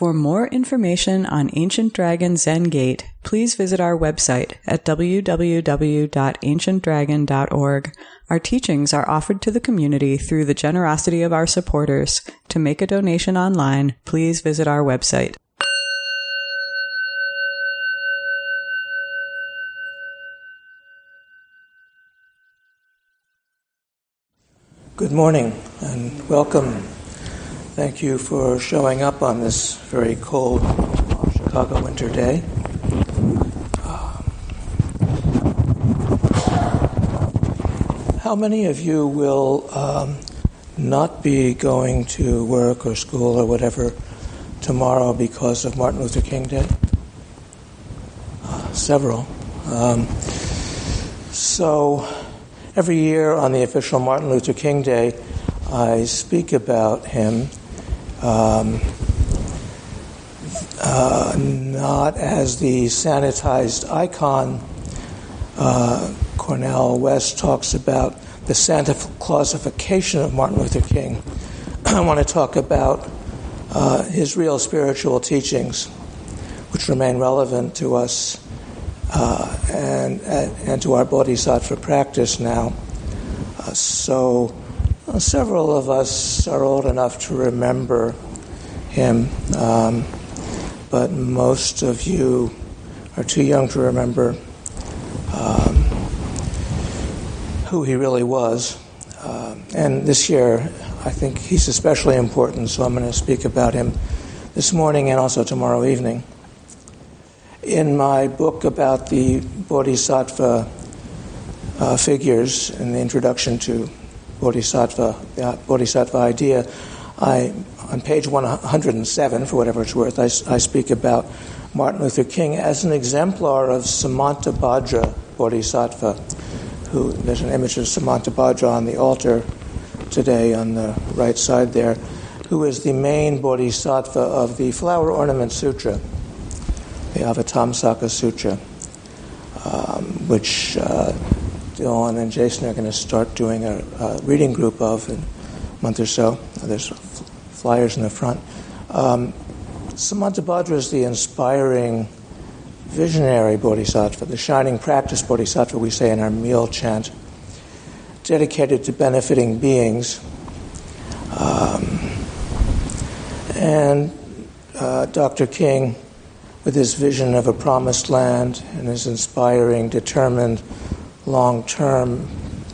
For more information on Ancient Dragon Zen Gate, please visit our website at www.ancientdragon.org. Our teachings are offered to the community through the generosity of our supporters. To make a donation online, please visit our website. Good morning and welcome. Thank you for showing up on this very cold Chicago winter day. How many of you will not be going to work or school or whatever tomorrow because of Martin Luther King Day? Several. So every year on the official Martin Luther King Day, I speak about him not as the sanitized icon. Cornel West talks about the Santa Clausification of Martin Luther King. I want to talk about his real spiritual teachings, which remain relevant to us and to our bodhisattva practice now. So several of us are old enough to remember him, but most of you are too young to remember who he really was. And this year, I think he's especially important, so I'm going to speak about him this morning and also tomorrow evening. In my book about the bodhisattva figures, in the introduction to Bodhisattva, the Bodhisattva idea, on page 107, for whatever it's worth, I speak about Martin Luther King as an exemplar of Samantabhadra Bodhisattva, who, there's an image of Samantabhadra on the altar today on the right side there, who is the main Bodhisattva of the Flower Ornament Sutra, the Avatamsaka Sutra, which Dylan and Jason are going to start doing a reading group of in a month or so. There's flyers in the front. Samantabhadra is the inspiring, visionary bodhisattva, the shining practice bodhisattva we say in our meal chant, dedicated to benefiting beings. And Dr. King, with his vision of a promised land and his inspiring, determined, long-term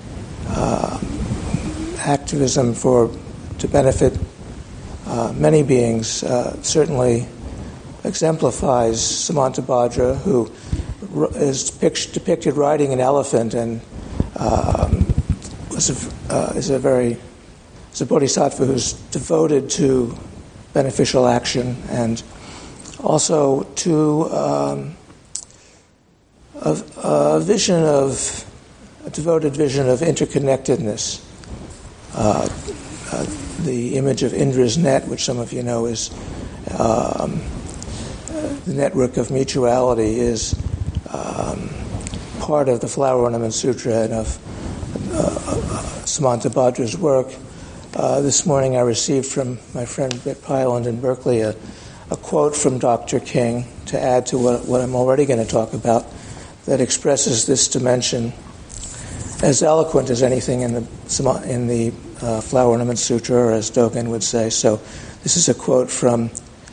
activism to benefit many beings, certainly exemplifies Samantabhadra, who is depicted riding an elephant and is a bodhisattva who's devoted to beneficial action and also to a devoted vision of interconnectedness. The image of Indra's net, which some of you know is the network of mutuality, is part of the Flower Ornament Sutra and of Samantabhadra's work. This morning I received from my friend Vic Pyland in Berkeley a quote from Dr. King to add to what I'm already going to talk about that expresses this dimension as eloquent as anything in the Flower Ornament Sutra, or as Dogen would say. So this is a quote from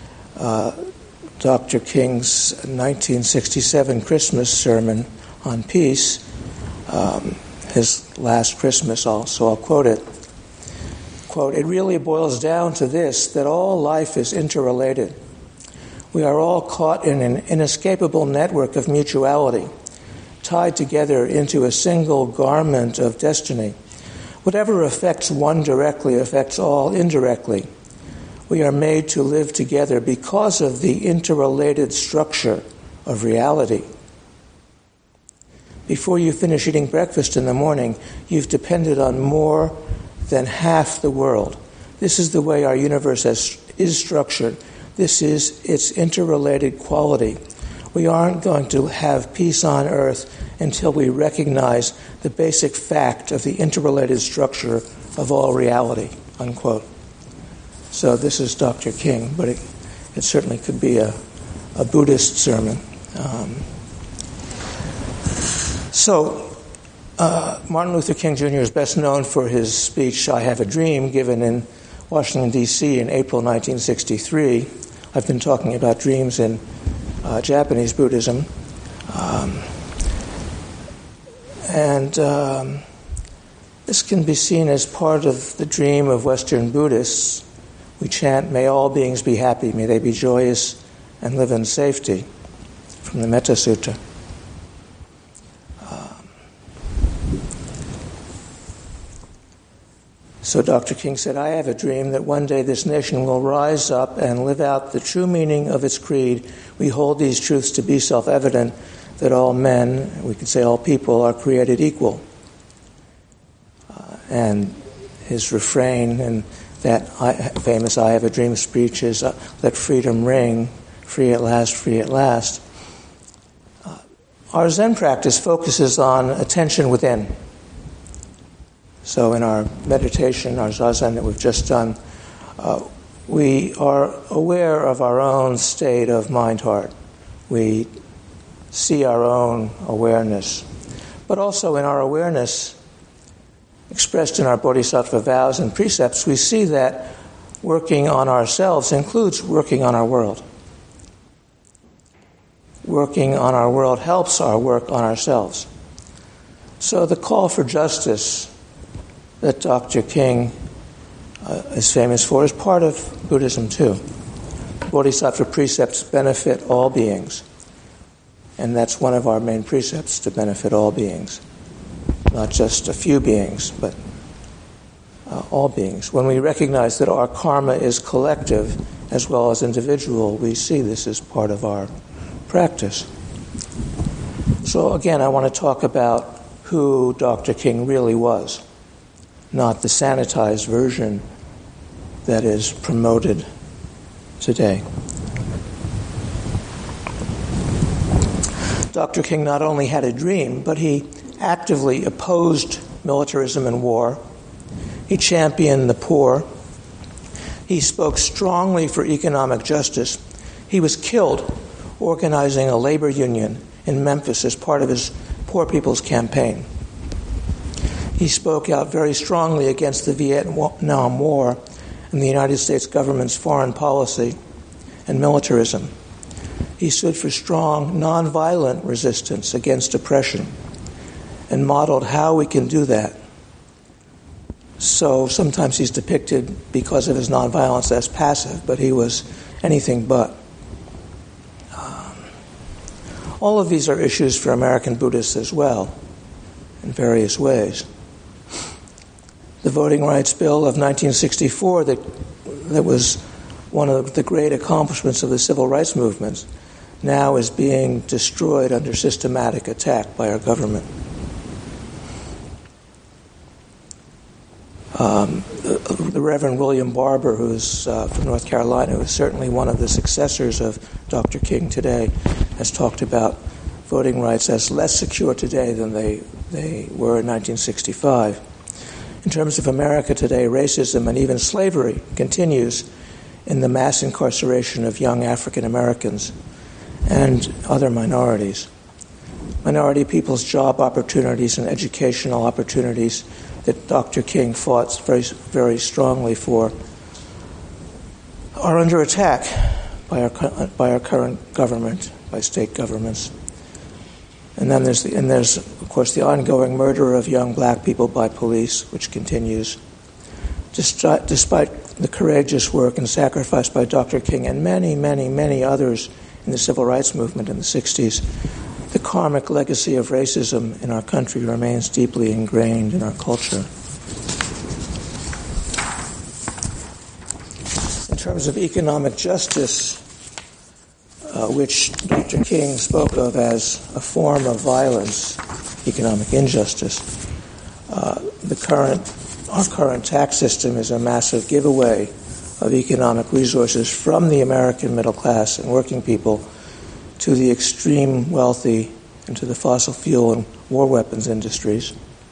Dr. King's 1967 Christmas sermon on peace, his last Christmas, so I'll quote it. Quote, "It really boils down to this, that all life is interrelated. We are all caught in an inescapable network of mutuality, tied together into a single garment of destiny. Whatever affects one directly affects all indirectly. We are made to live together because of the interrelated structure of reality. Before you finish eating breakfast in the morning, you've depended on more than half the world. This is the way our universe is structured. This is its interrelated quality. We aren't going to have peace on earth until we recognize the basic fact of the interrelated structure of all reality," unquote. So this is Dr. King, but it certainly could be a Buddhist sermon. Martin Luther King Jr. is best known for his speech, "I Have a Dream," given in Washington, D.C. in April 1963. I've been talking about dreams in Japanese Buddhism. This can be seen as part of the dream of Western Buddhists. We chant, "May all beings be happy, may they be joyous and live in safety," from the Metta Sutta. So Dr. King said, "I have a dream that one day this nation will rise up and live out the true meaning of its creed. We hold these truths to be self-evident, that all men, we could say all people, are created equal." And his refrain in that famous "I Have a Dream" speech is, "Let freedom ring, free at last, free at last." Our Zen practice focuses on attention within. So in our meditation, our Zazen that we've just done, we are aware of our own state of mind-heart. We see our own awareness. But also in our awareness, expressed in our bodhisattva vows and precepts, we see that working on ourselves includes working on our world. Working on our world helps our work on ourselves. So the call for justice that Dr. King is famous for is part of Buddhism too. Bodhisattva precepts benefit all beings. And that's one of our main precepts, to benefit all beings. Not just a few beings, but all beings. When we recognize that our karma is collective as well as individual, we see this as part of our practice. So again, I want to talk about who Dr. King really was, not the sanitized version that is promoted today. Dr. King not only had a dream, but he actively opposed militarism and war. He championed the poor. He spoke strongly for economic justice. He was killed organizing a labor union in Memphis as part of his Poor People's Campaign. He spoke out very strongly against the Vietnam War and the United States government's foreign policy and militarism. He stood for strong, nonviolent resistance against oppression and modeled how we can do that. So sometimes he's depicted, because of his nonviolence, as passive, but he was anything but. All of these are issues for American Buddhists as well, in various ways. The Voting Rights Bill of 1964, that was one of the great accomplishments of the civil rights movement, now is being destroyed under systematic attack by our government. The Reverend William Barber, who's from North Carolina, who is certainly one of the successors of Dr. King today, has talked about voting rights as less secure today than they were in 1965. In terms of America today, racism and even slavery continues in the mass incarceration of young African Americans and other minorities. Minority people's job opportunities and educational opportunities that Dr. King fought very, very strongly for are under attack by our current government, by state governments. And then there's of course the ongoing murder of young black people by police, which continues. Despite the courageous work and sacrifice by Dr. King and many, many, many others in the civil rights movement in the 60s, the karmic legacy of racism in our country remains deeply ingrained in our culture. In terms of economic justice, which Dr. King spoke of as a form of violence, economic injustice, our current tax system is a massive giveaway of economic resources from the American middle class and working people to the extreme wealthy and to the fossil fuel and war weapons industries.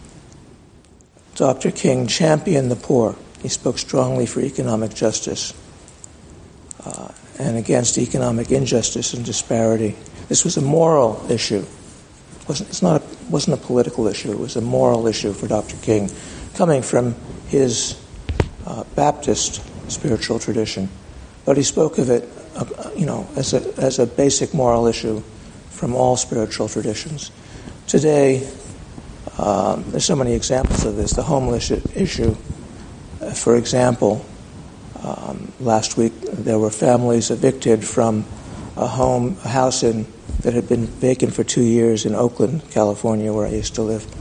Dr. King championed the poor. He spoke strongly for economic justice. and against economic injustice and disparity. This was a moral issue. It wasn't a political issue. It was a moral issue for Dr. King, coming from his Baptist spiritual tradition. But he spoke of it, as a basic moral issue from all spiritual traditions. Today, there's so many examples of this. The homeless issue, for example, last week there were families evicted from a house that had been vacant for 2 years in Oakland, California, where I used to live.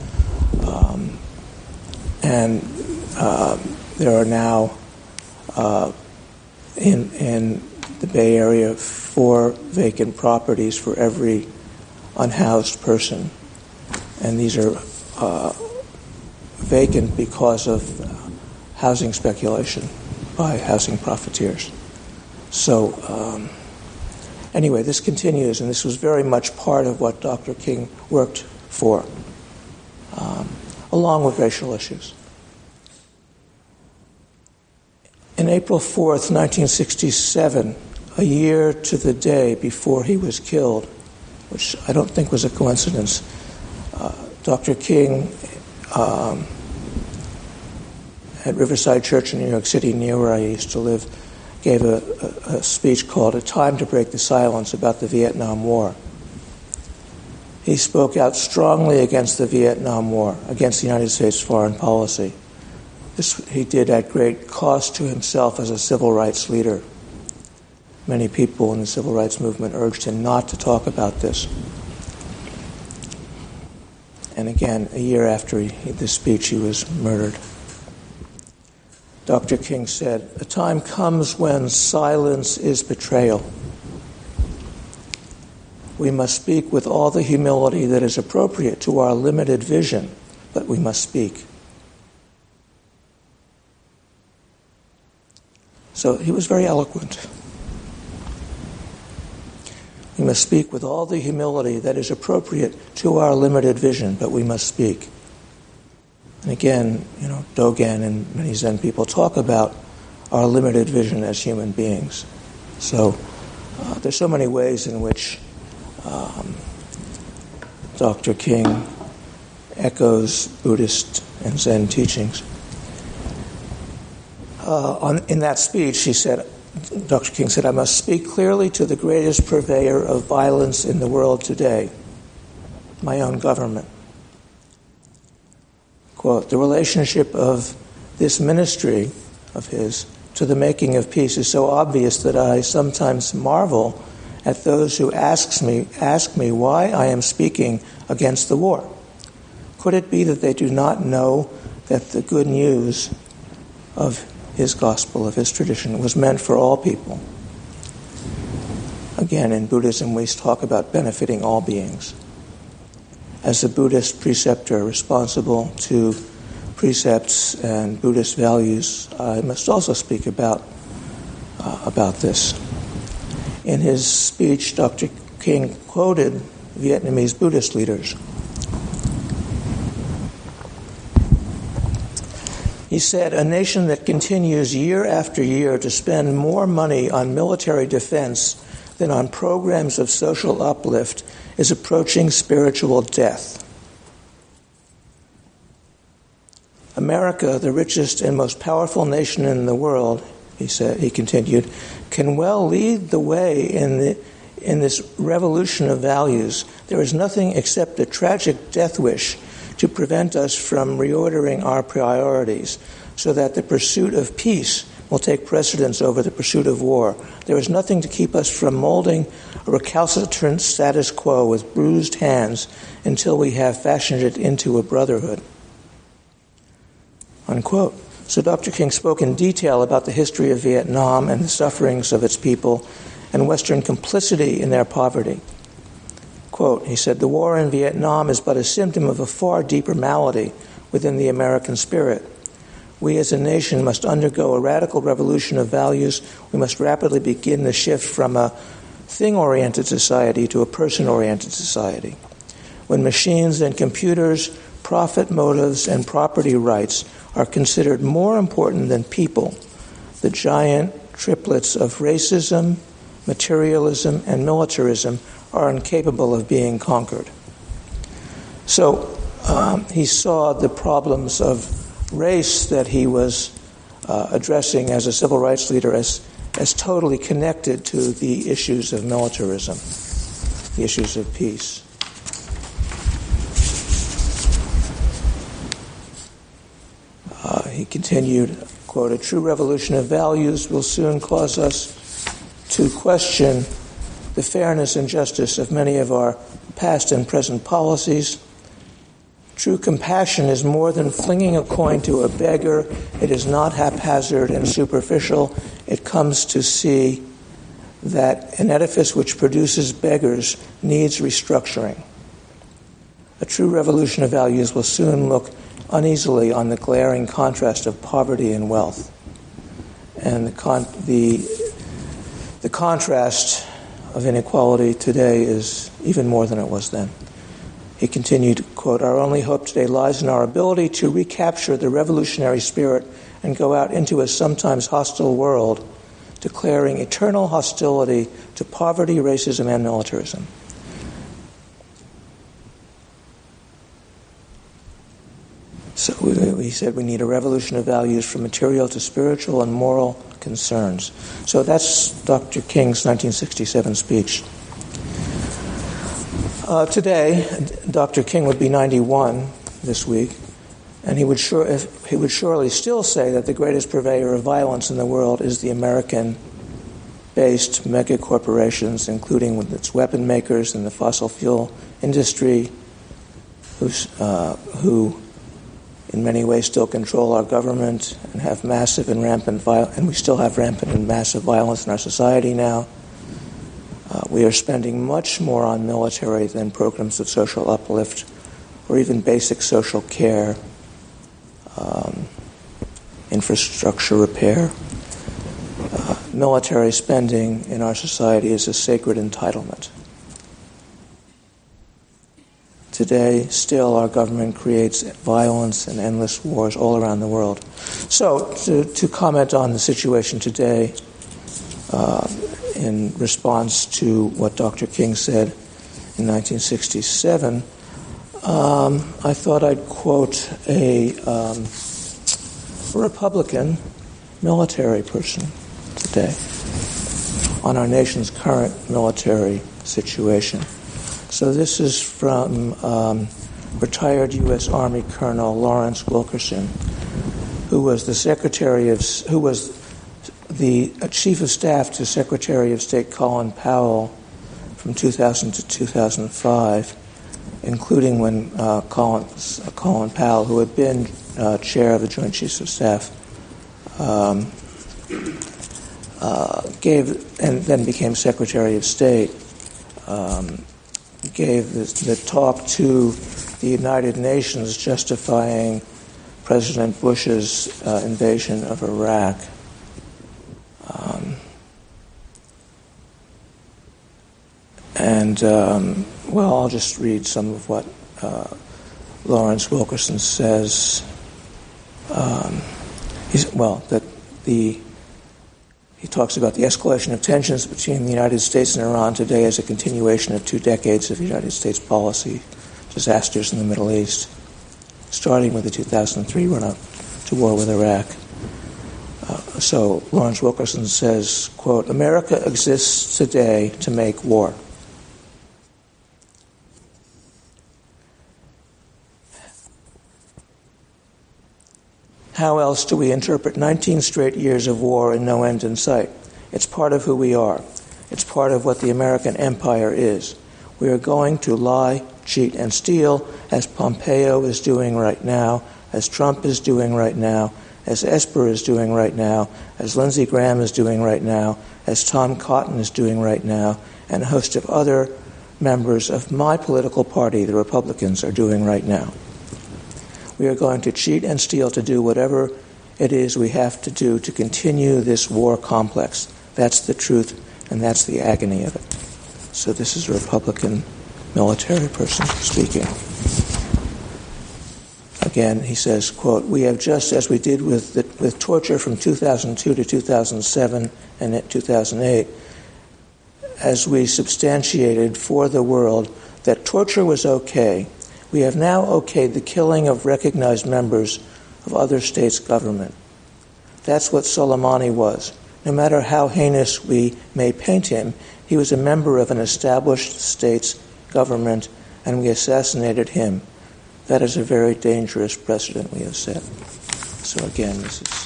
And there are now in the Bay Area 4 vacant properties for every unhoused person. And these are vacant because of housing speculation by housing profiteers. So anyway, this continues, and this was very much part of what Dr. King worked for, along with racial issues. In April 4th, 1967, a year to the day before he was killed, which I don't think was a coincidence, Dr. King at Riverside Church in New York City, near where I used to live, gave a speech called "A Time to Break the Silence" about the Vietnam War. He spoke out strongly against the Vietnam War, against the United States foreign policy. This he did at great cost to himself as a civil rights leader. Many people in the civil rights movement urged him not to talk about this. And again, a year after this speech, he was murdered. Dr. King said, "A time comes when silence is betrayal. We must speak with all the humility that is appropriate to our limited vision, but we must speak." So he was very eloquent. We must speak with all the humility that is appropriate to our limited vision, but we must speak. And again, Dogen and many Zen people talk about our limited vision as human beings. So there's so many ways in which Dr. King echoes Buddhist and Zen teachings. In that speech, Dr. King said, "I must speak clearly to the greatest purveyor of violence in the world today, my own government." Quote, "The relationship of this ministry of his to the making of peace is so obvious that I sometimes marvel at those who ask me why I am speaking against the war. Could it be that they do not know that the good news of his gospel, of his tradition, was meant for all people?" Again, in Buddhism, we talk about benefiting all beings. As a Buddhist preceptor responsible to precepts and Buddhist values, I must also speak about this. In his speech, Dr. King quoted Vietnamese Buddhist leaders. He said, "A nation that continues year after year to spend more money on military defense than on programs of social uplift is approaching spiritual death. America, the richest and most powerful nation in the world," he continued, "can well lead the way in this revolution of values. There is nothing except a tragic death wish to prevent us from reordering our priorities so that the pursuit of peace will take precedence over the pursuit of war. There is nothing to keep us from molding a recalcitrant status quo with bruised hands until we have fashioned it into a brotherhood." Unquote. So Dr. King spoke in detail about the history of Vietnam and the sufferings of its people and Western complicity in their poverty. Quote, he said, "The war in Vietnam is but a symptom of a far deeper malady within the American spirit. We as a nation must undergo a radical revolution of values. We must rapidly begin the shift from a thing-oriented society to a person-oriented society. When machines and computers, profit motives, and property rights are considered more important than people, the giant triplets of racism, materialism, and militarism are incapable of being conquered. So he saw the problems of race that he was addressing as a civil rights leader as totally connected to the issues of militarism, the issues of peace. He continued, quote, "A true revolution of values will soon cause us to question the fairness and justice of many of our past and present policies. True compassion is more than flinging a coin to a beggar. It is not haphazard and superficial. It comes to see that an edifice which produces beggars needs restructuring. A true revolution of values will soon look uneasily on the glaring contrast of poverty and wealth." And the contrast of inequality today is even more than it was then. He continued, quote, "Our only hope today lies in our ability to recapture the revolutionary spirit and go out into a sometimes hostile world, declaring eternal hostility to poverty, racism, and militarism." So he said we need a revolution of values from material to spiritual and moral concerns. So that's Dr. King's 1967 speech. Today, Dr. King would be 91 this week, and he would surely still say that the greatest purveyor of violence in the world is the American-based mega corporations, including with its weapon makers and the fossil fuel industry, who in many ways still control our government and have massive and rampant violence, and we still have rampant and massive violence in our society now. We are spending much more on military than programs of social uplift or even basic social care, infrastructure repair. Military spending in our society is a sacred entitlement. Today, still, our government creates violence and endless wars all around the world. So, to comment on the situation today, in response to what Dr. King said in 1967, I thought I'd quote a Republican military person today on our nation's current military situation. So this is from retired U.S. Army Colonel Lawrence Wilkerson, who was the Chief of Staff to Secretary of State Colin Powell from 2000 to 2005, including when Colin Powell, who had been chair of the Joint Chiefs of Staff, gave and then became Secretary of State, gave the talk to the United Nations justifying President Bush's invasion of Iraq. I'll just read some of what Lawrence Wilkerson says. He talks about the escalation of tensions between the United States and Iran today as a continuation of 2 decades of United States policy disasters in the Middle East, starting with the 2003 run-up to war with Iraq. So Lawrence Wilkerson says, quote, "America exists today to make war. How else do we interpret 19 straight years of war and no end in sight? It's part of who we are. It's part of what the American empire is. We are going to lie, cheat, and steal, as Pompeo is doing right now, as Trump is doing right now, as Esper is doing right now, as Lindsey Graham is doing right now, as Tom Cotton is doing right now, and a host of other members of my political party, the Republicans, are doing right now. We are going to cheat and steal to do whatever it is we have to do to continue this war complex. That's the truth, and that's the agony of it." So this is a Republican military person speaking. Again, he says, quote, "We have, just as we did with torture from 2002 to 2007 and 2008, as we substantiated for the world that torture was okay, we have now okayed the killing of recognized members of other states' government. That's what Soleimani was. No matter how heinous we may paint him, he was a member of an established state's government, and we assassinated him. That is a very dangerous precedent we have set. So again, this is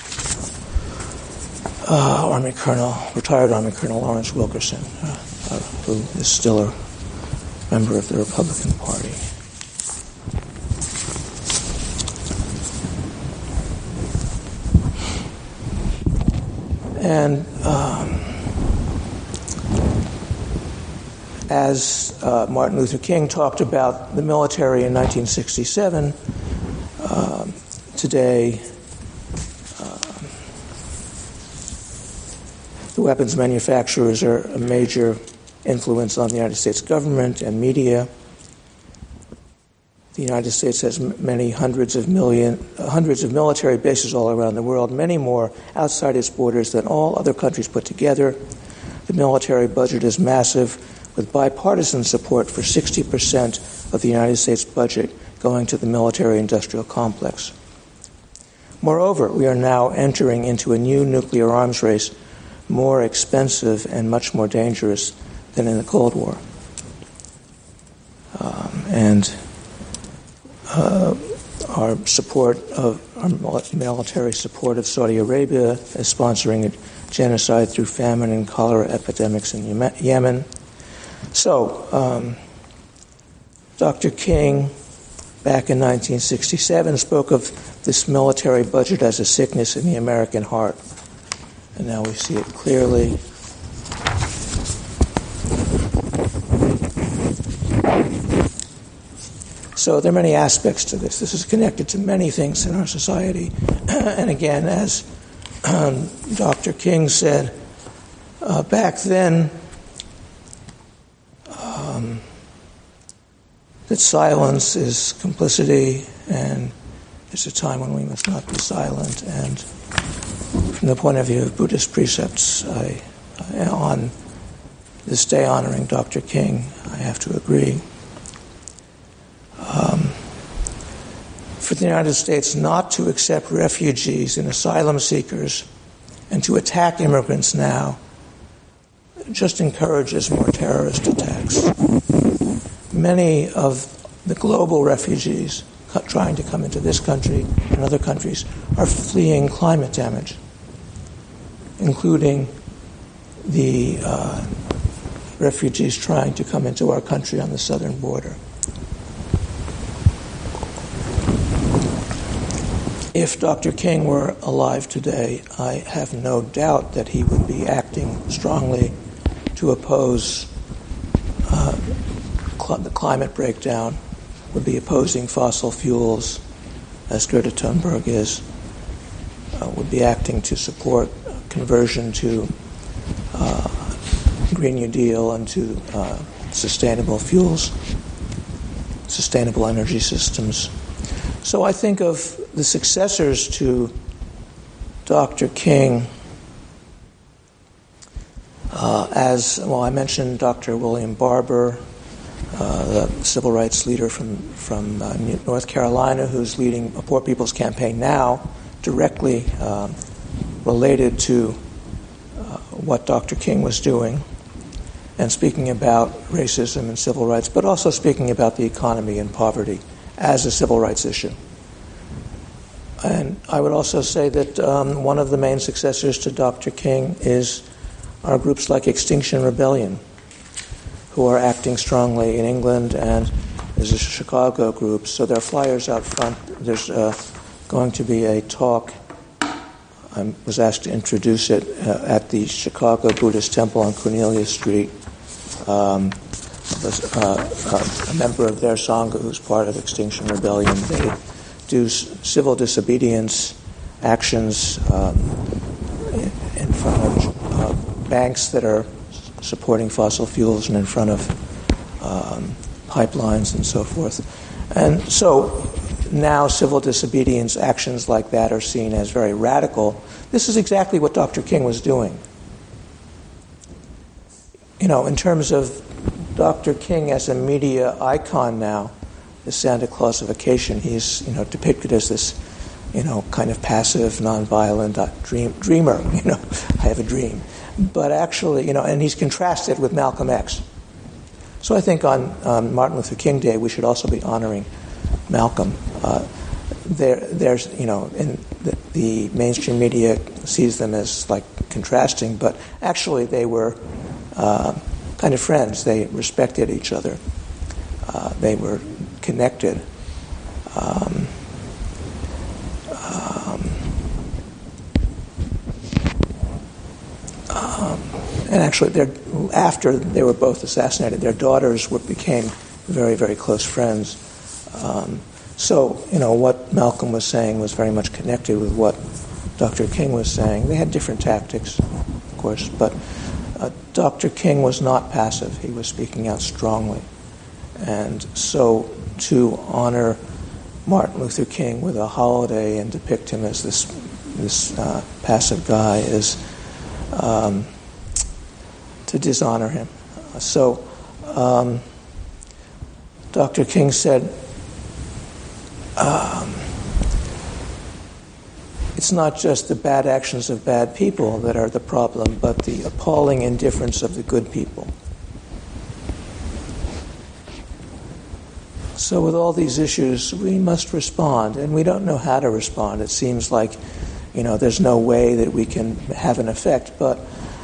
retired Army Colonel Lawrence Wilkerson, who is still a member of the Republican Party. And as Martin Luther King talked about the military in 1967, today the weapons manufacturers are a major influence on the United States government and media. The United States has many hundreds of military bases all around the world, many more outside its borders than all other countries put together. The military budget is massive, with bipartisan support for 60% of the United States budget going to the military-industrial complex. Moreover, we are now entering into a new nuclear arms race, more expensive and much more dangerous than in the Cold War. Our military support of Saudi Arabia is sponsoring a genocide through famine and cholera epidemics in Yemen. So, Dr. King, back in 1967, spoke of this military budget as a sickness in the American heart. And now we see it clearly. So there are many aspects to this. This is connected to many things in our society. And again, as Dr. King said, back then, that silence is complicity, and it's a time when we must not be silent. And from the point of view of Buddhist precepts, on this day honoring Dr. King, I have to agree. For the United States not to accept refugees and asylum seekers and to attack immigrants now just encourages more terrorist attacks. Many of the global refugees trying to come into this country and other countries are fleeing climate damage, including the refugees trying to come into our country on the southern border. If Dr. King were alive today, I have no doubt that he would be acting strongly to oppose the climate breakdown, would be opposing fossil fuels, as Greta Thunberg is, would be acting to support conversion to Green New Deal and to sustainable fuels, sustainable energy systems. So I think of the successors to Dr. King I mentioned Dr. William Barber, the civil rights leader from North Carolina, who's leading a Poor People's Campaign now, directly related to what Dr. King was doing, and speaking about racism and civil rights, but also speaking about the economy and poverty as a civil rights issue. And I would also say that one of the main successors to Dr. King are groups like Extinction Rebellion, who are acting strongly in England, and there's a Chicago group. So there are flyers out front. There's going to be a talk. I was asked to introduce it at the Chicago Buddhist Temple on Cornelia Street. A member of their Sangha who's part of Extinction Rebellion. They do civil disobedience actions in front of banks that are supporting fossil fuels and in front of pipelines and so forth. And so now civil disobedience actions like that are seen as very radical. This is exactly what Dr. King was doing. in terms of Dr. King as a media icon now, the Santa Clausification, he's, depicted as this, kind of passive, nonviolent dreamer, I have a dream. But actually, and he's contrasted with Malcolm X. So I think on Martin Luther King Day, we should also be honoring Malcolm. There's, in the mainstream media sees them as like contrasting, but actually they were kind of friends. They respected each other. They were connected. And actually, after they were both assassinated, their daughters became very, very close friends. So, what Malcolm was saying was very much connected with what Dr. King was saying. They had different tactics, of course, but Dr. King was not passive. He was speaking out strongly. And so to honor Martin Luther King with a holiday and depict him as this passive guy is to dishonor him. So Dr. King said, it's not just the bad actions of bad people that are the problem, but the appalling indifference of the good people. So with all these issues, we must respond, and we don't know how to respond. It seems like, there's no way that we can have an effect, but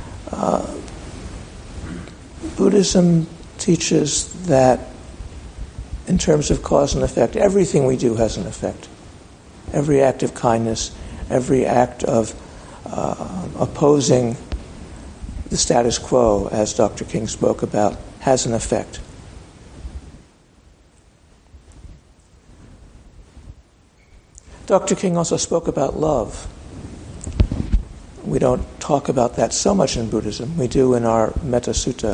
Buddhism teaches that in terms of cause and effect, everything we do has an effect. Every act of kindness, every act of opposing the status quo, as Dr. King spoke about, has an effect. Dr. King also spoke about love. We don't talk about that so much in Buddhism. We do in our Metta Sutta.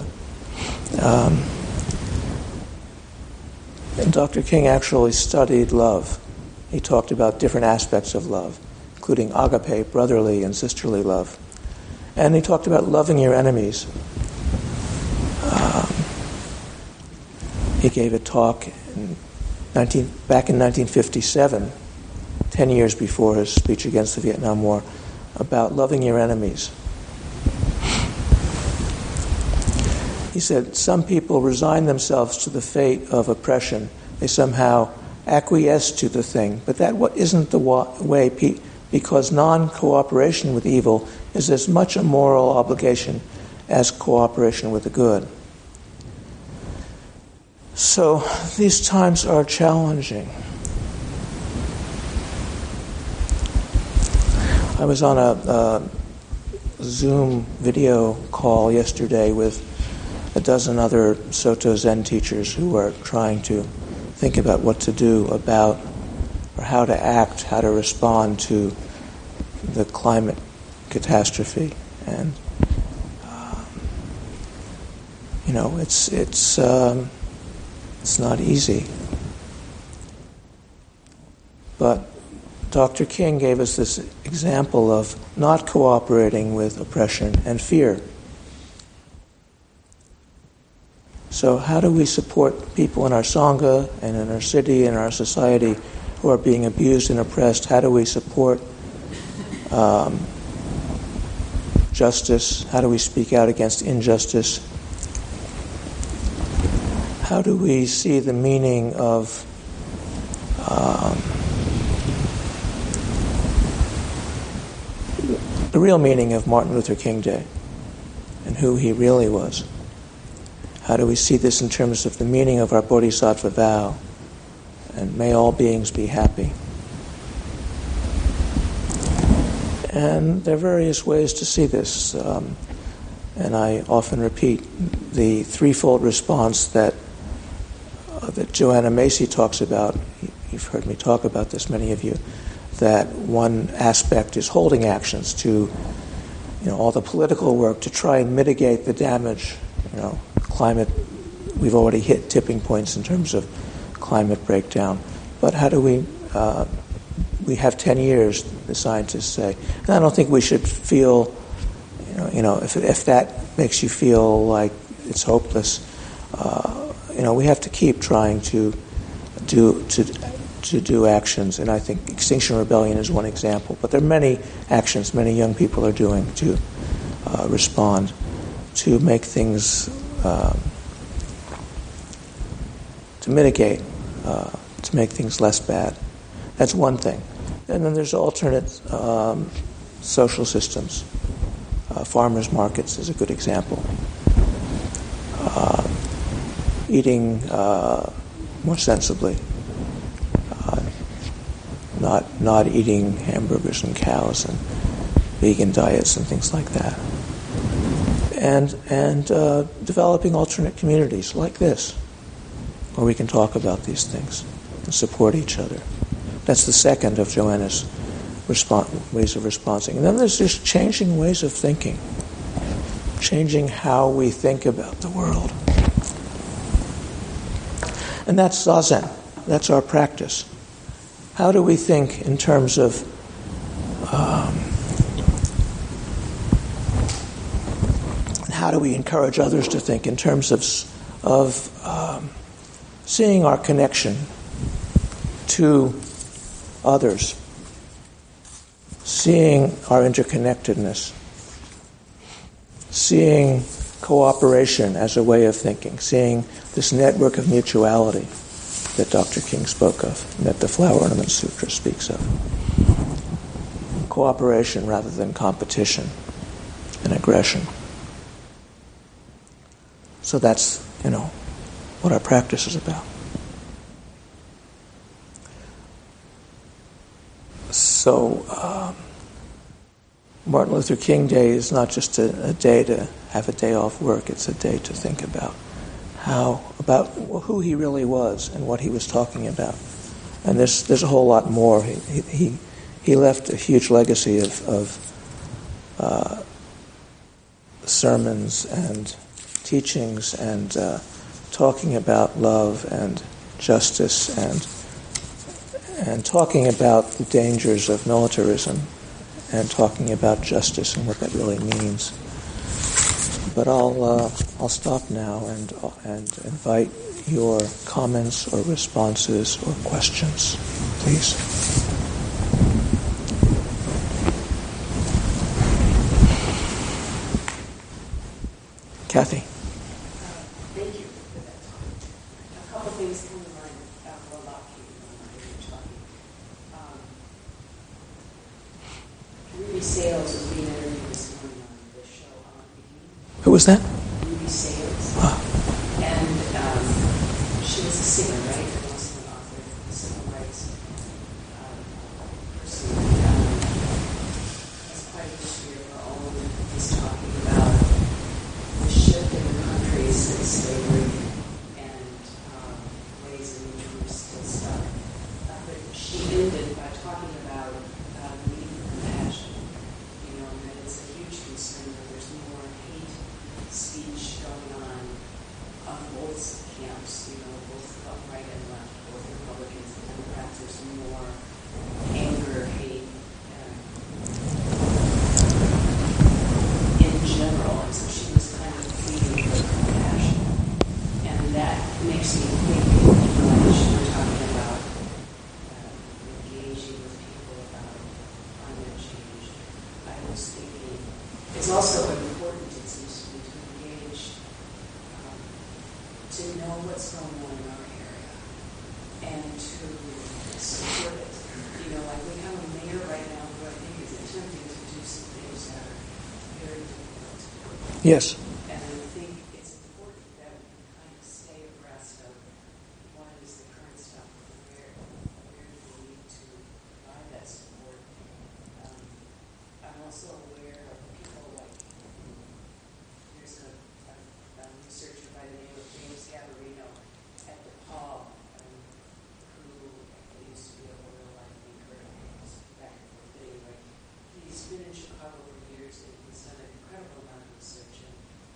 And Dr. King actually studied love. He talked about different aspects of love, including agape, brotherly and sisterly love. And he talked about loving your enemies. He gave a talk back in 1957, 10 years before his speech against the Vietnam War, about loving your enemies. He said, some people resign themselves to the fate of oppression. They somehow acquiesce to the thing. But that isn't the way, because non-cooperation with evil is as much a moral obligation as cooperation with the good. So these times are challenging. I was on a Zoom video call yesterday with a dozen other Soto Zen teachers who are trying to think about what to do about, or how to act, how to respond to the climate catastrophe. And it's not easy. But Dr. King gave us this example of not cooperating with oppression and fear. So how do we support people in our Sangha and in our city and our society who are being abused and oppressed? How do we support justice? How do we speak out against injustice? How do we see the meaning of the real meaning of Martin Luther King Day and who he really was? How do we see this in terms of the meaning of our Bodhisattva vow? And may all beings be happy. And there are various ways to see this. And I often repeat the threefold response that Joanna Macy talks about. You've heard me talk about this, many of you, that one aspect is holding actions to, all the political work to try and mitigate the damage. Climate, we've already hit tipping points in terms of climate breakdown. But how do we have 10 years, the scientists say. And I don't think we should feel, if that makes you feel like it's hopeless. We have to keep trying to do actions, and I think Extinction Rebellion is one example. But there are many actions many young people are doing to respond, to make things, to mitigate, to make things less bad. That's one thing. And then there's alternate social systems. Farmers markets is a good example. Eating more sensibly. Not eating hamburgers and cows and vegan diets and things like that. And developing alternate communities like this, where we can talk about these things and support each other. That's the second of Joanna's ways of responding. And then there's just changing ways of thinking, changing how we think about the world. And that's Zazen. That's our practice. How do we think in terms of how do we encourage others to think in terms of seeing our connection to others, seeing our interconnectedness, seeing cooperation as a way of thinking, seeing this network of mutuality that Dr. King spoke of, and that the Flower Ornament Sutra speaks of. Cooperation rather than competition and aggression. So that's, what our practice is about. So, Martin Luther King Day is not just a day to have a day off work, it's a day to think about who he really was and what he was talking about. And there's a whole lot more. He left a huge legacy of sermons and teachings and talking about love and justice and talking about the dangers of militarism and talking about justice and what that really means. But I'll stop now and invite your comments or responses or questions, please. Kathy. Thank you for that talk. A couple things come to mind after a lot came to mind when you were talking. Ruby Sales was being interviewed this morning on the show on TV. Who was that? Ruby Sales. And she was a singer, right? And also an author, civil rights person. As part of the history of her own, is talking about the shift in the country since slavery and ways in which we're still stuck. But she ended by talking about the need for compassion. And that it's a huge concern that there's more hate speech going on both camps, both right and left, both Republicans and Democrats. There's more anger, hate, in general. And so she was kind of pleading for compassion. And that makes me think, when she was talking about engaging with people about climate change, I was thinking it's also important, it seems to me, to engage, to know what's going on in our area and to support it. Like we have a mayor right now who I think is attempting to do some things that are very difficult to do. Yes. And I think it's important that we kind of stay abreast of what is the current stuff, where do we need to provide that support. I'm also aware of people like, there's a researcher by the name of James Gabarino at DePaul, who used to be a real-life thinker, back and forth anyway. He's been in Chicago for years, and he's done an incredible amount of research. And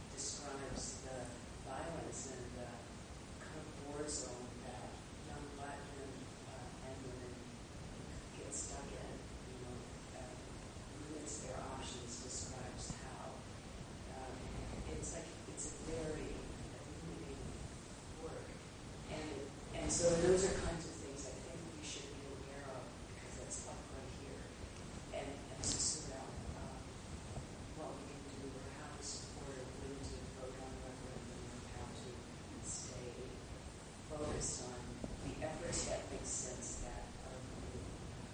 so those are kinds of things I think we should be aware of because that's up right here. And to sort out what we can do or how to support or when to vote on referendum or how to stay focused on the efforts that make sense that are coming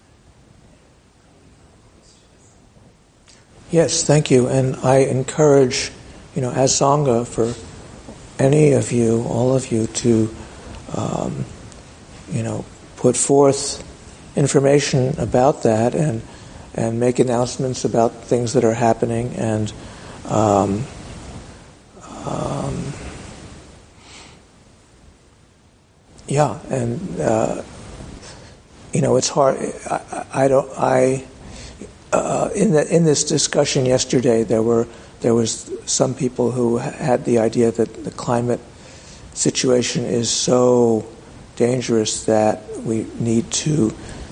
close to us. Yes, thank you. And I encourage, as Sangha, for any of you, all of you, to, put forth information about that and make announcements about things that are happening and it's hard. In this discussion yesterday, there was some people who had the idea that the climate situation is so dangerous that we need to,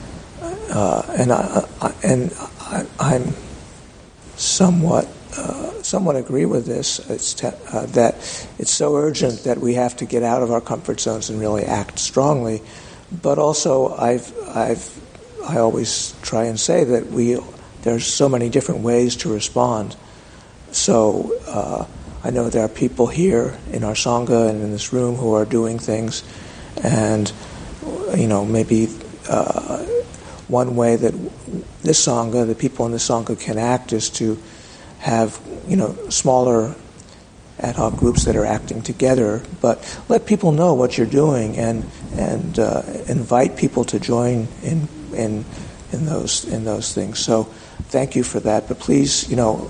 I'm somewhat agree with this. That it's so urgent that we have to get out of our comfort zones and really act strongly. But also, I always try and say that there's so many different ways to respond. So I know there are people here in our Sangha and in this room who are doing things, and maybe one way that this Sangha, the people in this Sangha, can act is to have smaller ad hoc groups that are acting together, but let people know what you're doing and invite people to join in those things. So thank you for that. But please,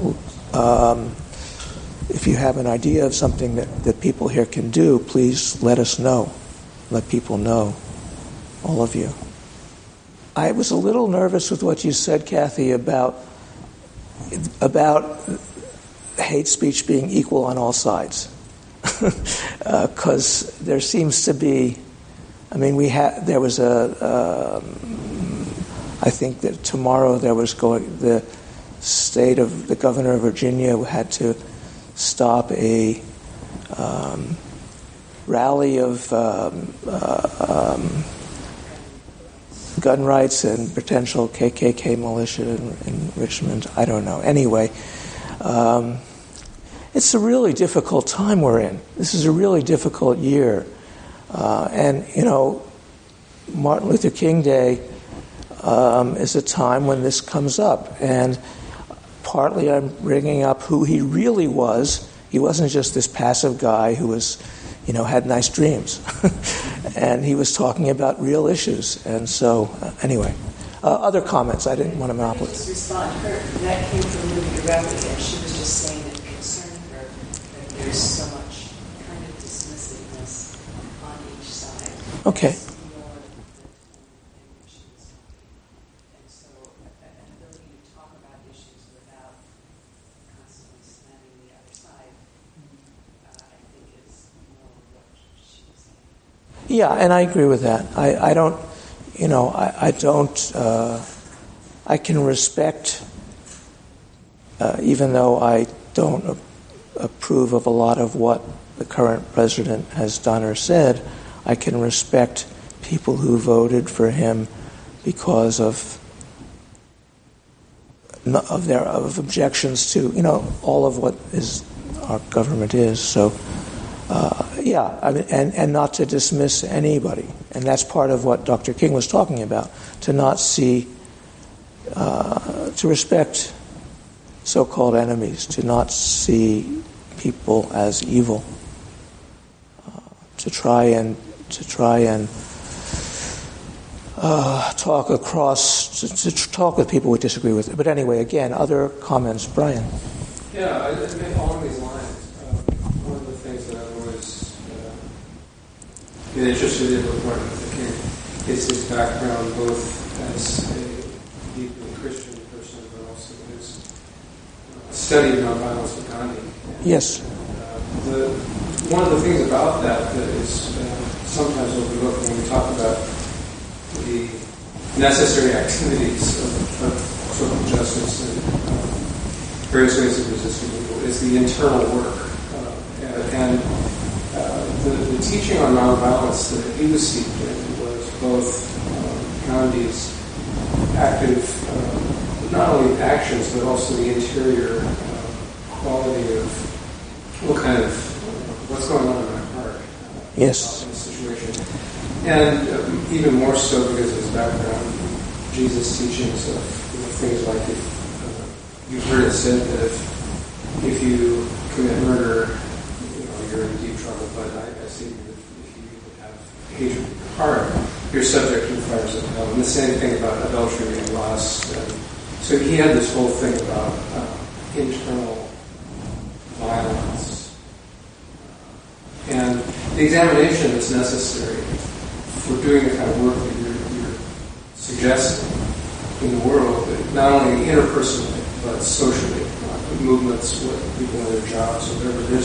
if you have an idea of something that people here can do, please let us know. Let people know, all of you. I was a little nervous with what you said, Kathy, about hate speech being equal on all sides. Because there seems to be, there was I think that tomorrow the state of the governor of Virginia had to stop a rally of gun rights and potential KKK militia in Richmond. I don't know. Anyway, it's a really difficult time we're in. This is a really difficult year. And Martin Luther King Day is a time when this comes up. And partly I'm bringing up who he really was. He wasn't just this passive guy who was, had nice dreams. And he was talking about real issues. And so, anyway, other comments. I didn't want to monopolize. Just respond to her. That came from Ruby directly, and she was just saying that it concerned her that there's so much kind of dismissiveness on each side. Okay. More than she was talking. And so, an ability to talk about issues without constantly slamming the other side, I think is more what she was saying. Yeah, and I agree with that. I can respect, even though I don't approve of a lot of what the current president has done or said, I can respect people who voted for him because of objections to, all of what our government is. So, and not to dismiss anybody. And that's part of what Dr. King was talking about, to not see, to respect so-called enemies, to not see people as evil, to try and talk with people we disagree with. But anyway, again, other comments. Brian. Yeah, along these lines, one of the things that I've always been interested in with Martin Luther King is his background, both as a deeply Christian person, but also his study of nonviolence with Gandhi. Yes. One of the things about that is sometimes overlooked when we talk about the necessary activities of social justice and various ways of resisting evil is the internal work. the teaching on nonviolence that he was steeped in was both Gandhi's active, not only actions, but also the interior quality of what's going on in my heart. Yes. In the situation. And even more so because of his background, Jesus' teachings of things like, you've heard it said that if you commit murder, you're in deep trouble. But I see that if you have hatred in your heart, you're subject to the fires of hell. And the same thing about adultery and lust. So he had this whole thing about internal violence. And the examination that's necessary for doing the kind of work that you're suggesting in the world, not only interpersonally, but socially, movements with people in their jobs, whatever.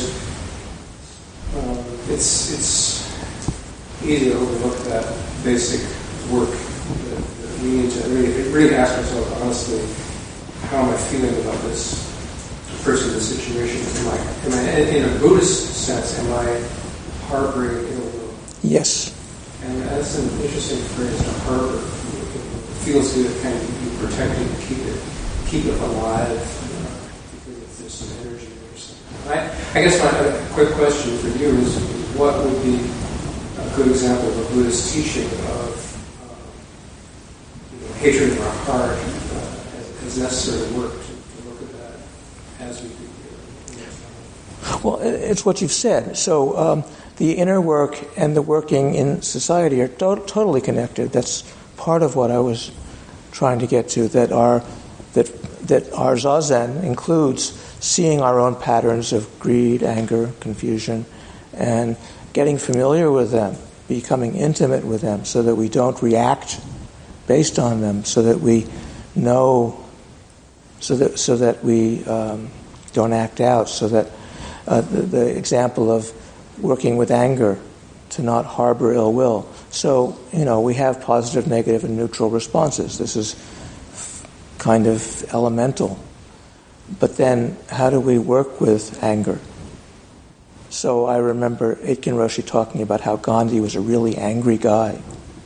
It's easy to overlook that basic work that we need to really ask ourselves honestly, how am I feeling about this person, this situation? Am I in a Buddhist sense, am I harboring ill will? Yes. And that's an interesting phrase, to harbor. It feels good to kind of be protected, keep it alive, because there's some energy there or something. I guess my quick question for you is what would be a good example of a Buddhist teaching of hatred in our heart as necessary work to look at that as we do here? Well, it's what you've said. So the inner work and the working in society are totally connected. That's part of what I was trying to get to, that our Zazen includes seeing our own patterns of greed, anger, confusion, and getting familiar with them, becoming intimate with them so that we don't react based on them, so that we know, so that we don't act out, so that the example of working with anger, to not harbor ill will. So, we have positive, negative, and neutral responses. This is kind of elemental. But then, how do we work with anger? So I remember Aitken Roshi talking about how Gandhi was a really angry guy.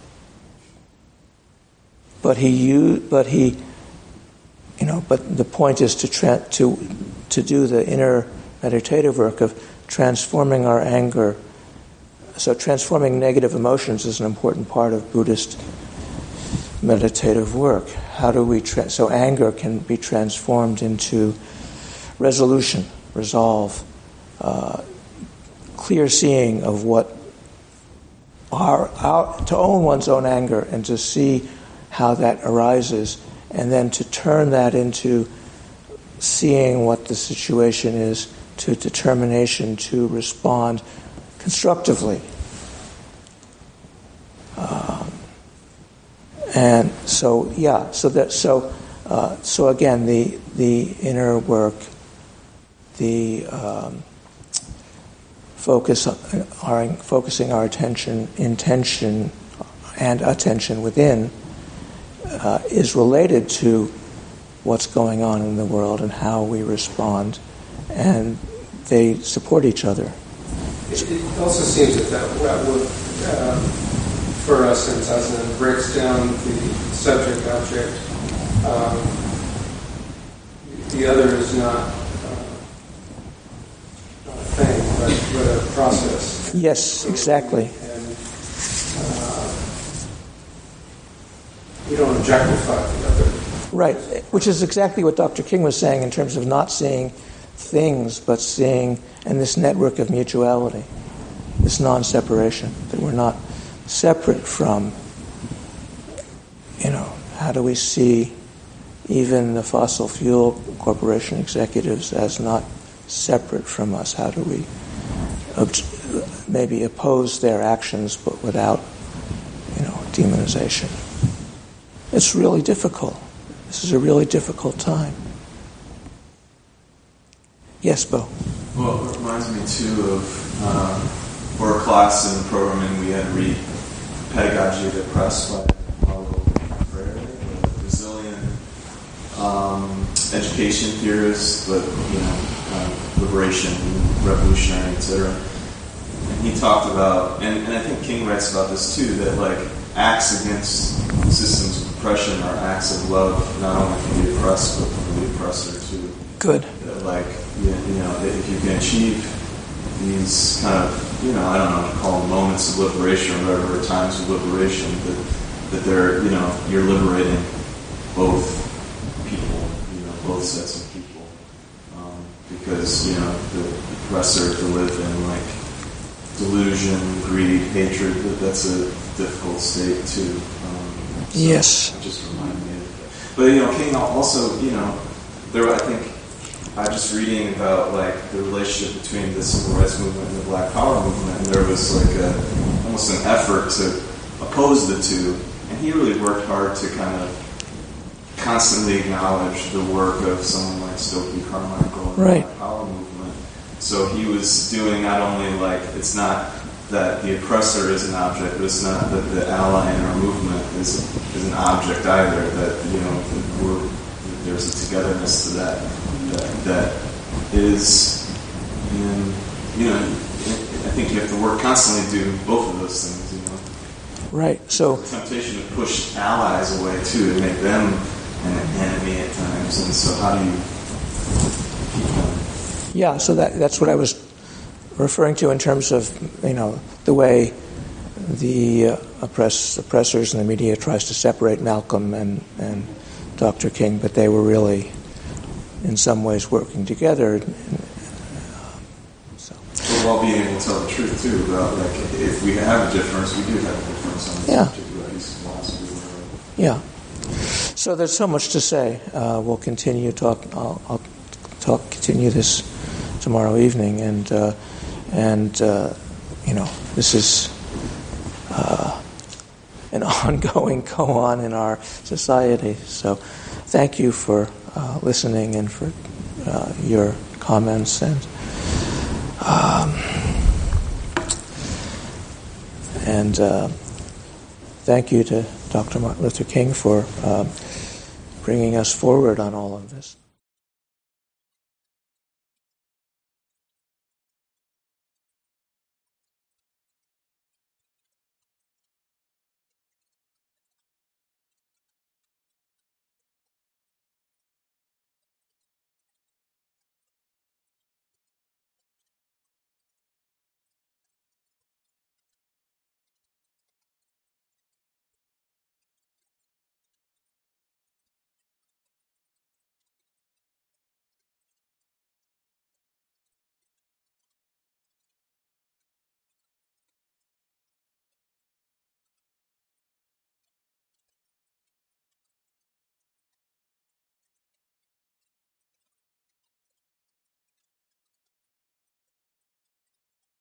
But the point is to do the inner meditative work of transforming our anger. So transforming negative emotions is an important part of Buddhist meditative work. How do we so anger can be transformed into resolution, resolve, clear seeing of what to own one's own anger and to see how that arises, and then to turn that into seeing what the situation is, to determination to respond constructively. And so again, the inner work, the focusing our intention and attention within is related to what's going on in the world and how we respond, and they support each other. It also seems that would, for us in Zazen, breaks down the subject-object. The other is not a thing, but a process. Yes, exactly. And you don't objectify the other. Right, which is exactly what Dr. King was saying in terms of not seeing things, but seeing, and this network of mutuality, this non-separation, that we're not separate from, how do we see even the fossil fuel corporation executives as not separate from us? How do we maybe oppose their actions, but without, demonization? It's really difficult. This is a really difficult time. Yes, Bo? Well, it reminds me, too, of for a class in the programming we had read Pedagogy of the Oppressed by Paulo Freire, a Brazilian education theorist, but, liberation, revolutionary, etc. he talked about, and I think King writes about this too, that like acts against systems of oppression are acts of love, not only for the oppressed but for the oppressor too. Good. That like that if you can achieve these kind of I don't know, call them moments of liberation or whatever, times of liberation, that they're you're liberating both people, both sets of people, because the oppressor to live in like delusion, greed, hatred, that's a difficult state too. So yes. It just reminded me of that. But King also, I think I'm just reading about like the relationship between the civil rights movement and the Black Power movement, and there was like almost an effort to oppose the two, and he really worked hard to kind of constantly acknowledge the work of someone like Stokely Carmichael and right. the Black Power movement. So he was doing not only like, it's not that the oppressor is an object, but it's not that the ally in our movement is an object either. That there's a togetherness to that is, I think you have to work constantly to do both of those things. Right. So the temptation to push allies away too, to make them an enemy at times, and so how do you keep them? yeah. So that's what I was referring to in terms of the way the oppressors in the media tries to separate Malcolm and Dr. King, but they were really in some ways working together. So. While being able to tell the truth too about like if we have a difference, we do have a difference on this particular piece of philosophy. Yeah. So there's so much to say. We'll continue I'll continue this tomorrow evening, and this is an ongoing go-on in our society. So thank you for listening and for your comments, and thank you to Dr. Martin Luther King for bringing us forward on all of this.